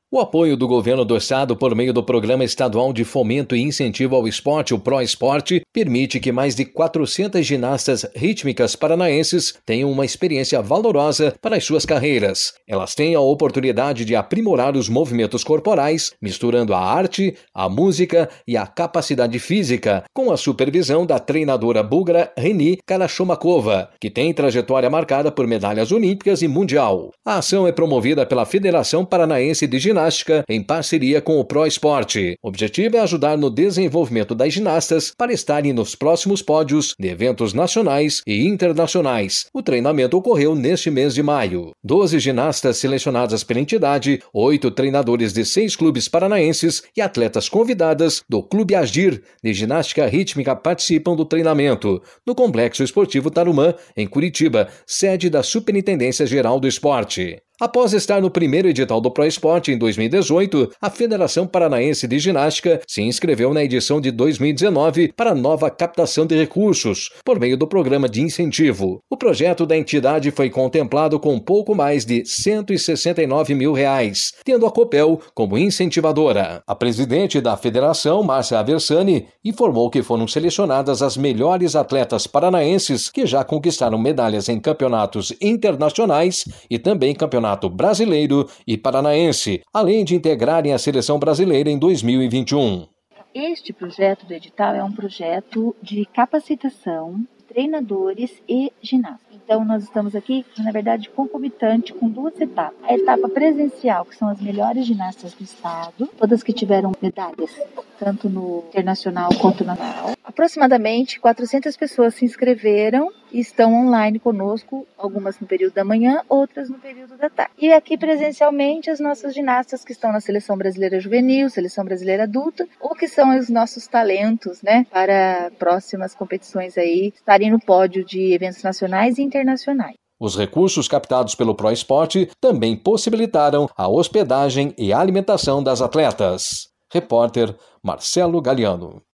O apoio do governo do estado por meio do Programa Estadual de Fomento e Incentivo ao Esporte, o ProEsporte, permite que mais de 400 ginastas rítmicas paranaenses tenham uma experiência valorosa para as suas carreiras. Elas têm a oportunidade de aprimorar os movimentos corporais, misturando a arte, a música e a capacidade física, com a supervisão da treinadora búlgara Reni Karashomakova, que tem trajetória marcada por medalhas olímpicas e mundial. A ação é promovida pela Federação Paranaense de Ginástica em parceria com o ProEsporte. O objetivo é ajudar no desenvolvimento das ginastas para estarem nos próximos pódios de eventos nacionais e internacionais. O treinamento ocorreu neste mês de maio. 12 ginastas selecionadas pela entidade, 8 treinadores de 6 clubes paranaenses e atletas convidadas do Clube Agir de Ginástica Rítmica participam do treinamento no Complexo Esportivo Tarumã, em Curitiba, sede da Superintendência Geral do Esporte. Após estar no primeiro edital do ProEsporte em 2018, a Federação Paranaense de Ginástica se inscreveu na edição de 2019 para nova captação de recursos, por meio do programa de incentivo. O projeto da entidade foi contemplado com pouco mais de R$169 mil, tendo a Copel como incentivadora. A presidente da federação, Márcia Aversani, informou que foram selecionadas as melhores atletas paranaenses que já conquistaram medalhas em campeonatos internacionais e também campeonato brasileiro e paranaense, além de integrarem a seleção brasileira em 2021. Este projeto do edital é um projeto de capacitação de treinadores e ginastas. Então, nós estamos aqui, na verdade, concomitante com duas etapas. A etapa presencial, que são as melhores ginastas do estado, todas que tiveram medalhas, tanto no internacional quanto no nacional. Aproximadamente 400 pessoas se inscreveram e estão online conosco, algumas no período da manhã, outras no período da tarde. E aqui presencialmente as nossas ginastas que estão na Seleção Brasileira Juvenil, Seleção Brasileira Adulta, ou que são os nossos talentos, para próximas competições aí, estarem no pódio de eventos nacionais e internacionais. Os recursos captados pelo ProEsporte também possibilitaram a hospedagem e alimentação das atletas. Repórter Marcelo Galiano.